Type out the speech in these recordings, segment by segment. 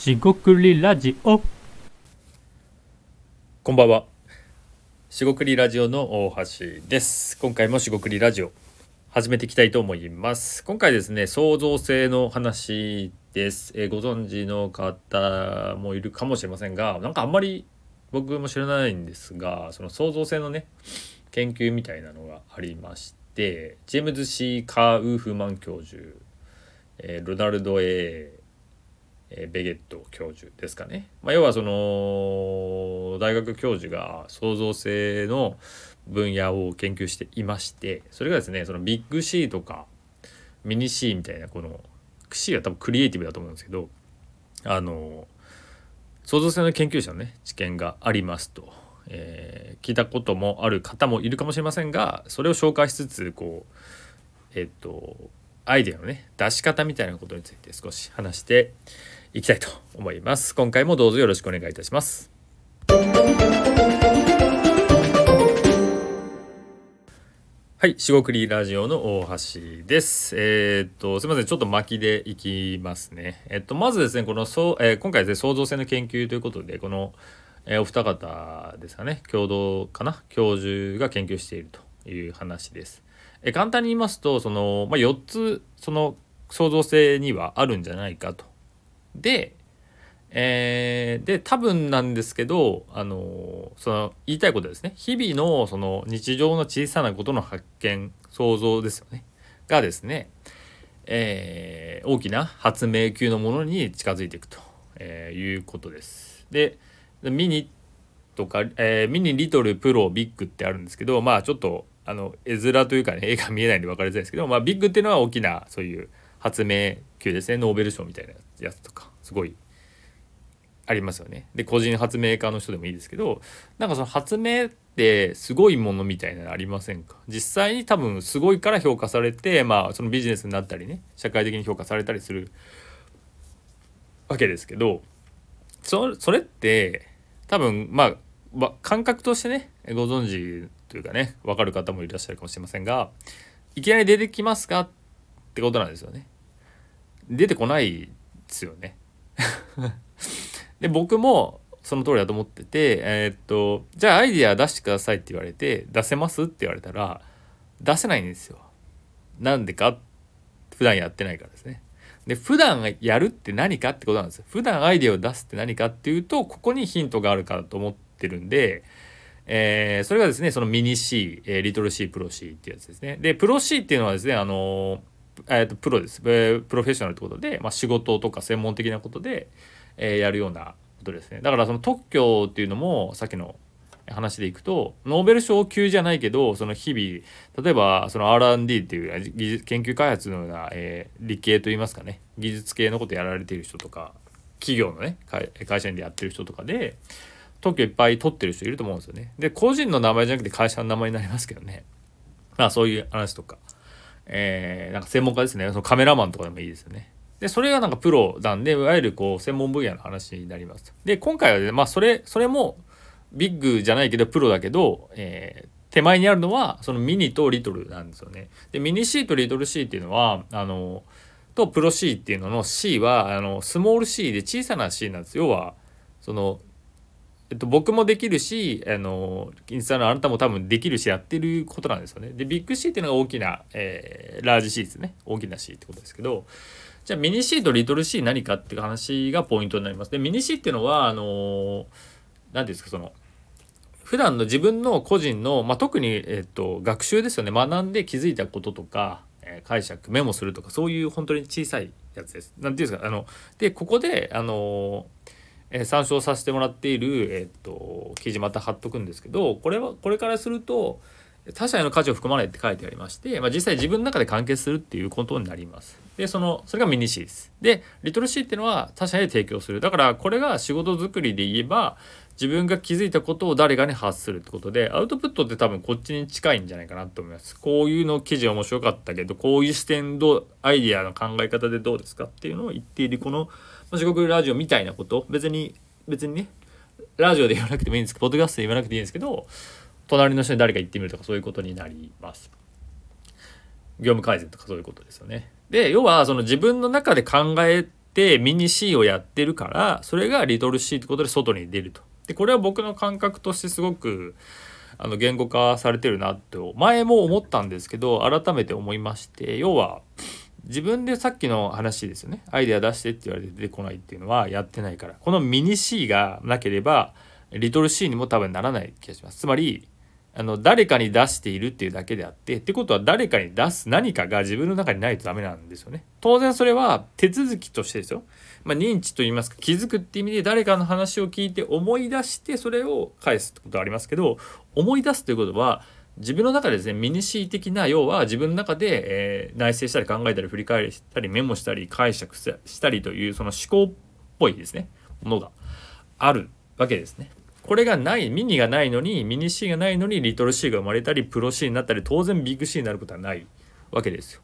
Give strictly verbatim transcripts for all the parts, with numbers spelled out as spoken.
しごくりラジオ。 こんばんは。しごくりラジオの大橋です。今回もしごくりラジオ始めていきたいと思います。今回ですね、創造性の話です。えー、ご存知の方もいるかもしれませんが、なんかあんまり僕も知らないんですが、その創造性のね研究みたいなのがありまして、ジェームズ・シー・カーウーフマン教授、えー、ロナルド・ Aベゲット教授ですかね、まあ、要はその大学教授が創造性の分野を研究していまして、それがですね、そのビッグ C とかミニ C みたいな、この C は多分クリエイティブだと思うんですけど、あの創造性の研究者のね知見がありますと、えー、聞いたこともある方もいるかもしれませんが、それを紹介しつつ、こうえっとアイデアのね出し方みたいなことについて少し話していきたいと思います。今回もどうぞよろしくお願いいたします。はい、しごくりラジオの大橋です。えー、っとすみません、ちょっと巻きでいきますね。えっとまずですね、このそう、えー、今回ですね、創造性の研究ということで、この、えー、お二方ですかね、共同かな教授が研究しているという話です。えー、簡単に言いますと、その、まあ、よっつその創造性にはあるんじゃないかと。で、えー、で多分なんですけど、あのその言いたいことですね、日々のその日常の小さなことの発見、想像ですよねがですね、えー、大きな発明級のものに近づいていくと、えー、いうことです。でミニとか、えー、ミニ、リトル、プロ、ビッグってあるんですけど、まあちょっとあの絵面というかね、絵が見えないんで分かりづらいですけど、まあビッグっていうのは大きなそういう発明級ですね。ノーベル賞みたいなやつとかすごいありますよね。で個人発明家の人でもいいですけど、なんかその発明ってすごいものみたいなのありませんか？実際に多分すごいから評価されて、まあそのビジネスになったりね、社会的に評価されたりするわけですけど、そ, それって多分まあ感覚としてねご存知というかね分かる方もいらっしゃるかもしれませんが、いきなり出てきますかってことなんですよね。出てこないですよね。で僕もその通りだと思ってて、えー、っとじゃあアイディア出してくださいって言われて、出せますって言われたら出せないんですよ。なんでか？普段やってないからですね。で普段やるって何かってことなんですよ。普段アイデアを出すって何かっていうと、ここにヒントがあるからと思ってるんで、えー、それがですね、そのミニ C、えー、リトル C、プロ C ってやつですね。でプロ C っていうのはですね、あのーえー、とプロです、えー、プロフェッショナルってことで、まあ、仕事とか専門的なことで、えー、やるようなことですね。だからその特許っていうのもさっきの話でいくと、ノーベル賞級じゃないけど、その日々例えばその アールアンドディー っていう技術研究開発のような、えー、理系といいますかね、技術系のことやられている人とか、企業のね会社でやってる人とかで特許いっぱい取ってる人いると思うんですよね。で個人の名前じゃなくて会社の名前になりますけどね。まあそういう話とか、えー、なんか専門家ですね、そのカメラマンとかでもいいですよね。でそれがなんかプロなんで、いわゆるこう専門分野の話になります。で今回はね、まあそれそれもビッグじゃないけどプロだけど、えー、手前にあるのはそのミニとリトルなんですよね。でミニ C とリトル C っていうのはあのとプロ C っていうのの C はあのスモール C で小さな C なんです。要はそのえっと、僕もできるし、あのインスタのあなたも多分できるしやってることなんですよね。でビッグ C っていうのが大きな、えー、ラージ C ですね。大きな C ってことですけど、じゃあミニ C とリトル C 何かっていう話がポイントになります。でミニ C っていうのはあの何ていうんですか、その普段の自分の個人の、まあ、特に、えっと、学習ですよね。学んで気づいたこととか、えー、解釈メモするとか、そういう本当に小さいやつです。なんていうんですか、あのでここであのえー、参照させてもらっている、えー、っと記事また貼っとくんですけど、これはこれからすると他者への価値を含まないって書いてありまして、まあ、実際自分の中で完結するっていうことになります。でそのそれがミニ C です。でリトル C っていうのは他者へ提供する。だからこれが仕事作りで言えば、自分が気づいたことを誰かに発するってことで、アウトプットって多分こっちに近いんじゃないかなと思います。こういうの記事面白かったけど、こういう視点どうアイディアの考え方でどうですかっていうのを言っている、このしごくりラジオみたいなこと、別に別にねラジオで言わなくてもいいんですけど、ポッドキャストで言わなくていいんですけど、隣の人に誰か言ってみるとか、そういうことになります。業務改善とかそういうことですよね。で要はその自分の中で考えってミニ C をやってるから、それがリトル C ってことで外に出ると。でこれは僕の感覚としてすごくあの言語化されてるなと前も思ったんですけど、改めて思いまして、要は自分でさっきの話ですよね、アイデア出してって言われて出てこないっていうのはやってないから、このミニ C がなければリトル C にも多分ならない気がします。つまりあの誰かに出しているっていうだけであって、ってことは誰かに出す何かが自分の中にないとダメなんですよね。当然それは手続きとしてですよ、まあ、認知といいますか気づくっていう意味で誰かの話を聞いて思い出してそれを返すってことはありますけど、思い出すということは自分の中でですね、ミニ C 的な、要は自分の中で、えー、内省したり考えたり振り返したりメモしたり解釈したりというその思考っぽいですねものがあるわけですね。これがない、ミニがないのにミニ C がないのにリトル C が生まれたりプロ C になったり、当然ビッグ C になることはないわけですよ。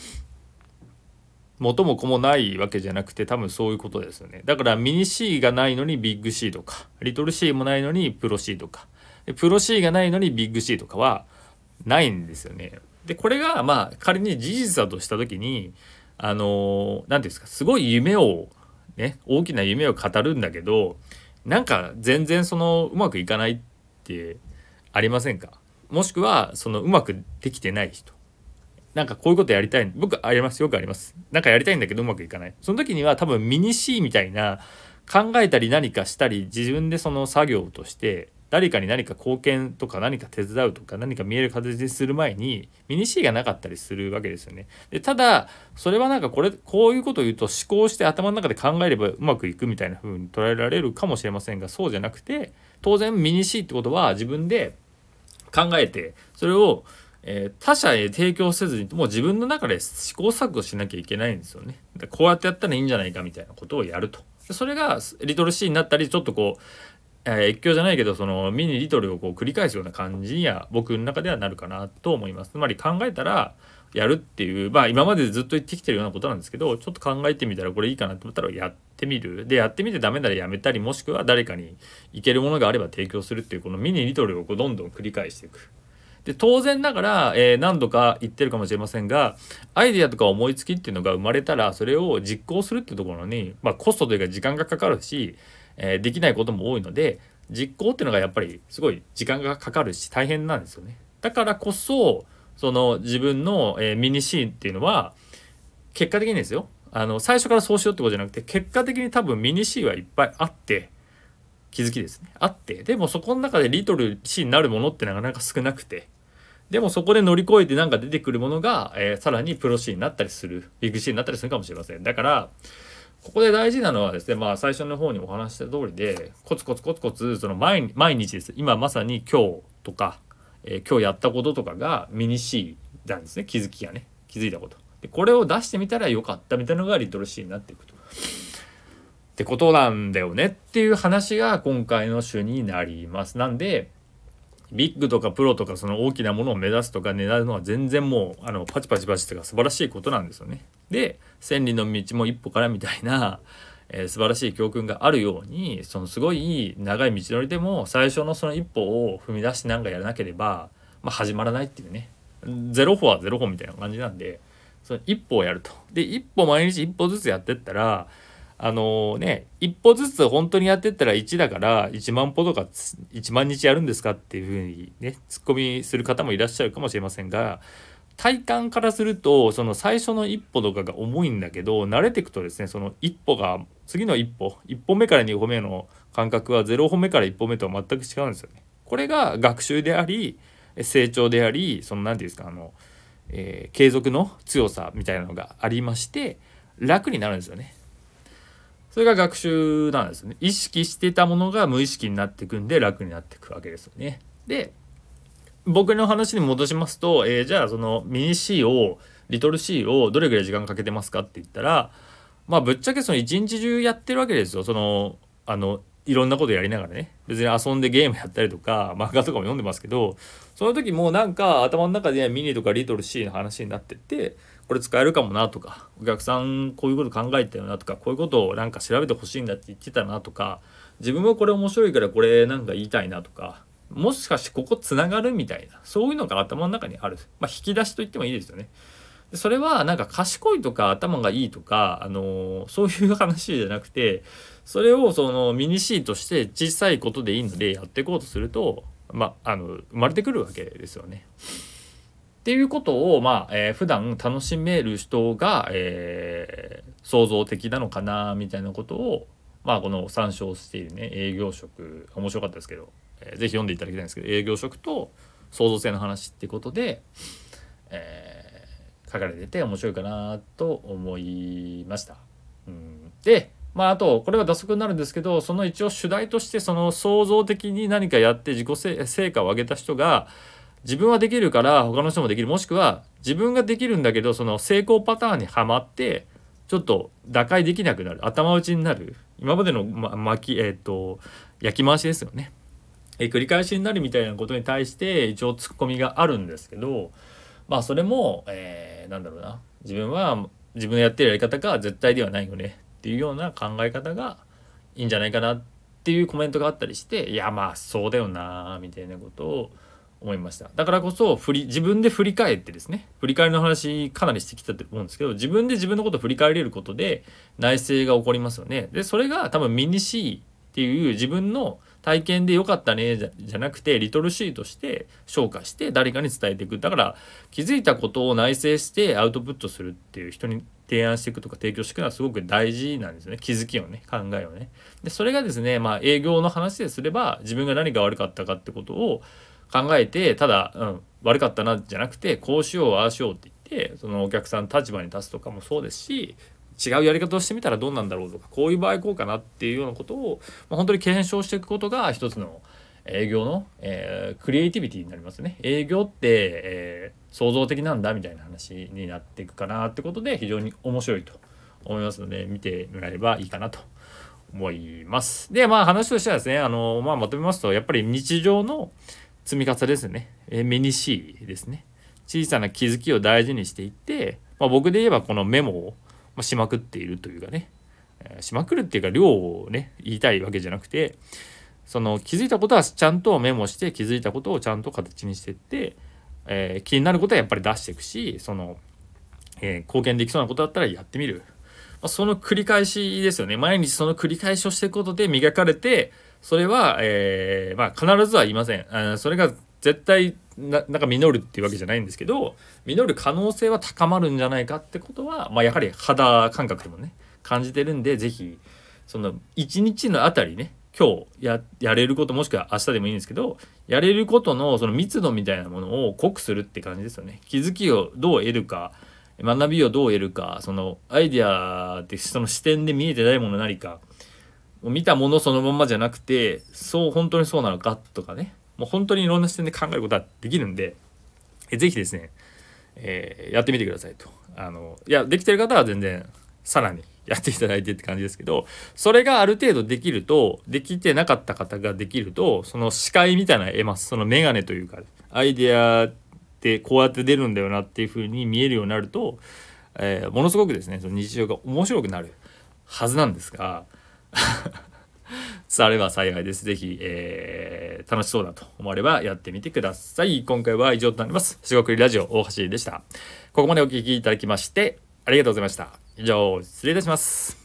元も子もないわけじゃなくて多分そういうことですよね。だからミニ C がないのにビッグ C とか、リトル C もないのにプロ C とか、プロ C がないのにビッグ C とかはないんですよね。でこれがまあ仮に事実だとした時にあの何て言うんですか、すごい夢をね、大きな夢を語るんだけどなんか全然そのうまくいかないってありませんか？もしくはそのうまくできてない人、なんかこういうことやりたい、僕あります、よくあります。なんかやりたいんだけどうまくいかない。その時には多分ミニ C みたいな考えたり何かしたり自分でその作業として誰かに何か貢献とか何か手伝うとか何か見える形にする前にミニ C がなかったりするわけですよね。でただそれはなんかこれこういうことを言うと思考して頭の中で考えればうまくいくみたいな風に捉えられるかもしれませんが、そうじゃなくて当然ミニ C ってことは自分で考えてそれをえー、他者へ提供せずにもう自分の中で試行錯誤しなきゃいけないんですよね。でこうやってやったらいいんじゃないかみたいなことをやると。でそれがリトル C になったりちょっとこう、えー、越境じゃないけどそのミニリトルをこう繰り返すような感じには僕の中ではなるかなと思います。つまり考えたらやるっていう、まあ今までずっと言ってきてるようなことなんですけど、ちょっと考えてみたらこれいいかなと思ったらやってみる。でやってみてダメならやめたり、もしくは誰かにいけるものがあれば提供するっていうこのミニリトルをこうどんどん繰り返していく。で当然ながら、えー、何度か言ってるかもしれませんが、アイデアとか思いつきっていうのが生まれたらそれを実行するっていうところに、まあ、コストというか時間がかかるし、えー、できないことも多いので実行っていうのがやっぱりすごい時間がかかるし大変なんですよね。だからこそその自分の、えー、ミニ C っていうのは結果的にですよ、あの最初からそうしようってことじゃなくて結果的に多分ミニ C はいっぱいあって気づきですねあって、でもそこの中でリトル C になるものってなかなか少なくて、でもそこで乗り越えてなんか出てくるものが、えー、さらにプロ C になったりする、ビッグ C になったりするかもしれません。だからここで大事なのはですね、まあ最初の方にお話した通りでコツコツコツコツその 毎, 毎日です。今まさに今日とか、えー、今日やったこととかがミニ C なんですね。気づきがね、気づいたことでこれを出してみたらよかったみたいなのがリトル C になっていくとってことなんだよねっていう話が今回の週になります。なんでビッグとかプロとかその大きなものを目指すとか狙うのは全然もうあのパチパチパチとか素晴らしいことなんですよね。で千里の道も一歩からみたいな、えー、素晴らしい教訓があるように、そのすごい長い道のりでも最初のその一歩を踏み出して何かやらなければ、まあ、始まらないっていうね、ゼロ歩はゼロ歩みたいな感じなんで、その一歩をやると。で一歩毎日一歩ずつやってったらあのね、一歩ずつ本当にやってったらいちだからいちまん歩とかいちまん日やるんですかっていうふうにねツッコミする方もいらっしゃるかもしれませんが、体感からするとその最初の一歩とかが重いんだけど、慣れていくとですね、その一歩が次の一歩いっぽめからに歩目の感覚はゼロ歩目からいっ歩目とは全く違うんですよね。これが学習であり成長であり、その何て言うんですか、あの、えー、継続の強さみたいなのがありまして楽になるんですよね。それが学習なんですね。意識してたものが無意識になっていくんで楽になっていくわけですよね。で僕の話に戻しますと、えー、じゃあそのミニ C をリトル C をどれぐらい時間かけてますかって言ったら、まあぶっちゃけその一日中やってるわけですよ。そのあのいろんなことやりながらね、別に遊んでゲームやったりとか漫画とかも読んでますけど、その時もうなんか頭の中でミニとかリトル C の話になってって、これ使えるかもなとか、お客さんこういうこと考えてるなとか、こういうことをなんか調べてほしいんだって言ってたなとか、自分もこれ面白いからこれなんか言いたいなとか、もしかしてここつながるみたいな、そういうのが頭の中にある、まあ、引き出しと言ってもいいですよね。 それはなんか賢いとか頭がいいとか、あのそういう話じゃなくて、それをそのミニシーとして小さいことでいいのでやっていこうとすると、まあ、あの生まれてくるわけですよね。っていうことを、まあえー、普段楽しめる人が、えー、創造的なのかなみたいなことを、まあ、この参照しているね営業職、面白かったですけど、えー、ぜひ読んでいただきたいんですけど、営業職と創造性の話ってことで、えー、書かれてて面白いかなと思いました。うん、でまああとこれは脱足になるんですけど、その一応主題としてその創造的に何かやって自己成果を上げた人が、自分はできるから他の人もできる、もしくは自分ができるんだけどその成功パターンにはまってちょっと打開できなくなる、頭打ちになる、今までの、ま、巻きえっ、ー、と焼き回しですよね、えー、繰り返しになるみたいなことに対して一応ツッコミがあるんですけど、まあそれも、えー、なんだろうな、自分は自分のやってるやり方が絶対ではないよねっていうような考え方がいいんじゃないかなっていうコメントがあったりして、いやまあそうだよなみたいなことを思いました。だからこそ振り自分で振り返ってですね、振り返りの話かなりしてきたと思うんですけど、自分で自分のことを振り返れることで内省が起こりますよね。でそれが多分ミニ C っていう自分の体験で良かったねじゃ、じゃなくてリトル C として消化して誰かに伝えていく。だから気づいたことを内省してアウトプットするっていう、人に提案していくとか提供していくのはすごく大事なんですよね。気づきをね、考えをね。でそれがですね、まあ営業の話ですれば自分が何が悪かったかってことを考えて、ただ、うん、悪かったなじゃなくてこうしようああしようって言ってそのお客さんの立場に立つとかもそうですし、違うやり方をしてみたらどうなんだろうとか、こういう場合こうかなっていうようなことを、まあ、本当に検証していくことが一つの営業の、えー、クリエイティビティになりますね。営業って、えー、創造的なんだみたいな話になっていくかなってことで非常に面白いと思いますので見てもらえればいいかなと思います。でまあ話としてはですね、あの、まあ、まとめますとやっぱり日常の積み重ねですね、えミニ C ですね。小さな気づきを大事にしていって、まあ、僕で言えばこのメモをしまくっているというかね、えー、しまくるっていうか量をね言いたいわけじゃなくて、その気づいたことはちゃんとメモして気づいたことをちゃんと形にしていって、えー、気になることはやっぱり出していくし、その、えー、貢献できそうなことだったらやってみる、まあ、その繰り返しですよね。毎日その繰り返しをしていくことで磨かれて、それは、えーまあ、必ずは言いません。あそれが絶対 な, なんか実るっていうわけじゃないんですけど、実る可能性は高まるんじゃないかってことは、まあ、やはり肌感覚でもね感じてるんで、ぜひそのいちにちのあたりね、今日 や, やれること、もしくは明日でもいいんですけど、やれることのその密度みたいなものを濃くするって感じですよね。気づきをどう得るか、学びをどう得るか、そのアイデアってその視点で見えてないもの何か、見たものそのままじゃなくて、そう本当にそうなのかとかね、もう本当にいろんな視点で考えることはできるんで、えぜひですね、えー、やってみてくださいと。あのいやできてる方は全然さらにやっていただいてって感じですけど、それがある程度できると、できてなかった方ができると、その視界みたいなのを得ます。そのメガネというか、アイデアってこうやって出るんだよなっていう風に見えるようになると、えー、ものすごくですねその日常が面白くなるはずなんですが伝われば幸いです。ぜひ、えー、楽しそうだと思わればやってみてください。今回は以上となります。しごくりラジオ大橋でした。ここまでお聞きいただきましてありがとうございました。以上失礼いたします。